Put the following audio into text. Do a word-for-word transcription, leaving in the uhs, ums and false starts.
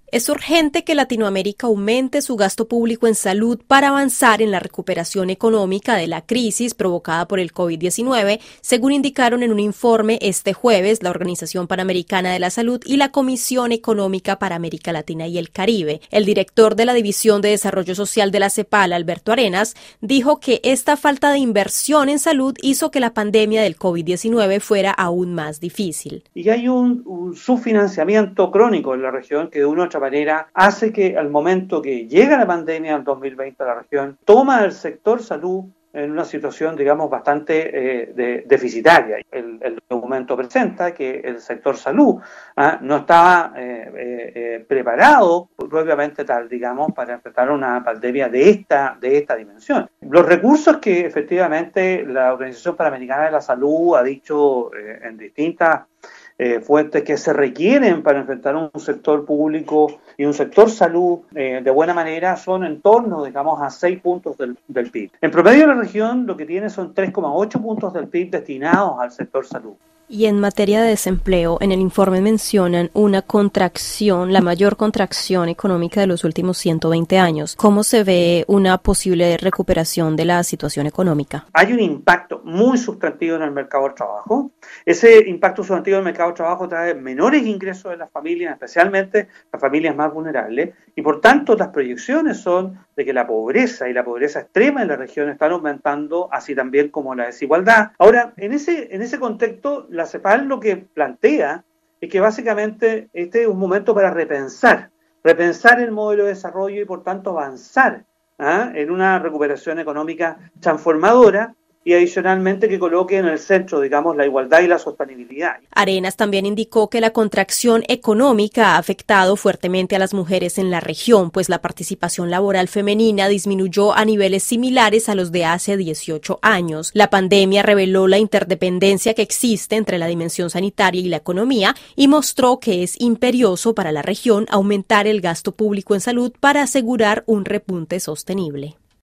Es urgente que Latinoamérica aumente su gasto público en salud para avanzar en la recuperación económica de la crisis provocada por el COVID diecinueve, según indicaron en un informe este jueves la Organización Panamericana de la Salud y la Comisión Económica para América Latina y el Caribe. El director de la División de Desarrollo Social de la CEPAL, Alberto Arenas, dijo que esta falta de inversión en salud hizo que la pandemia del COVID diecinueve fuera aún más difícil. Y hay un, un subfinanciamiento crónico en la región que de una u otra manera hace que al momento que llega la pandemia en dos mil veinte a la región, toma el sector salud en una situación, digamos, bastante eh, de, deficitaria. El, el documento presenta que el sector salud ¿ah? no estaba eh, eh, preparado propiamente tal, digamos, para enfrentar una pandemia de esta, de esta dimensión. Los recursos que efectivamente la Organización Panamericana de la Salud ha dicho eh, en distintas Eh, fuentes que se requieren para enfrentar un sector público y un sector salud eh, de buena manera son en torno, digamos, a seis puntos del, del P I B. En promedio la región lo que tiene son tres coma ocho puntos del P I B destinados al sector salud. Y en materia de desempleo, en el informe mencionan una contracción, la mayor contracción económica de los últimos ciento veinte años. ¿Cómo se ve una posible recuperación de la situación económica? Hay un impacto muy sustantivo en el mercado del trabajo. Ese impacto sustantivo en el mercado del trabajo trae menores ingresos de las familias, especialmente las familias más vulnerables, y por tanto las proyecciones son de que la pobreza y la pobreza extrema en la región están aumentando, así también como la desigualdad. Ahora, en ese, en ese contexto, la CEPAL lo que plantea es que básicamente este es un momento para repensar, repensar el modelo de desarrollo y por tanto avanzar ¿ah? en una recuperación económica transformadora y adicionalmente que coloque en el centro, digamos, la igualdad y la sostenibilidad. Arenas también indicó que la contracción económica ha afectado fuertemente a las mujeres en la región, pues la participación laboral femenina disminuyó a niveles similares a los de hace dieciocho años. La pandemia reveló la interdependencia que existe entre la dimensión sanitaria y la economía y mostró que es imperioso para la región aumentar el gasto público en salud para asegurar un repunte sostenible.